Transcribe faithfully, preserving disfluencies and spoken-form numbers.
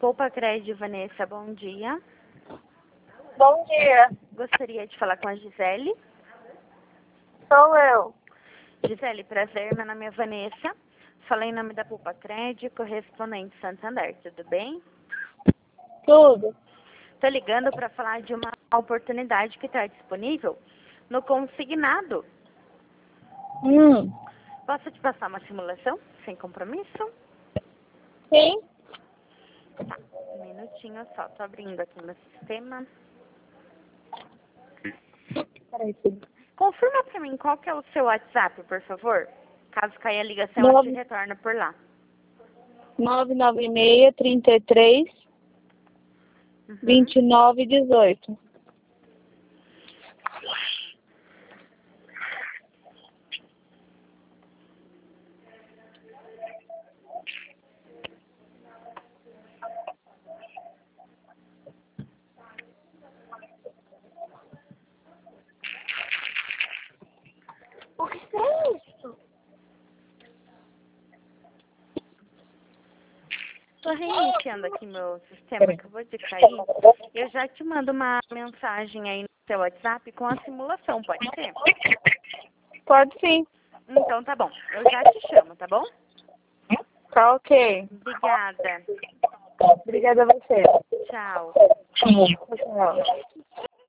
Poupa Crédito, Vanessa, bom dia. Bom dia, Gostaria de falar com a Gisele. sou eu. Gisele, prazer, meu nome é Vanessa. Falei em nome da Poupa Crédito, correspondente Santander, tudo bem? Tudo. Estou ligando para falar de uma oportunidade que está disponível no consignado. Hum, Posso te passar uma simulação, sem compromisso? sim. Tá, um minutinho só, tô abrindo aqui no sistema. Peraí, filho. Confirma para mim qual que é o seu WhatsApp, por favor. Caso caia a ligação, eu te Nove- retorno por lá. nove nove seis, trinta e três, Uhum. vinte e nove, dezoito. O que é isso? Tô reiniciando aqui meu sistema, acabou de cair. Eu já te mando uma mensagem aí no seu WhatsApp com a simulação, pode ser? Pode sim. Então tá bom, eu já te chamo, tá bom? Tá ok. Obrigada. Obrigada a você. Tchau. Tchau.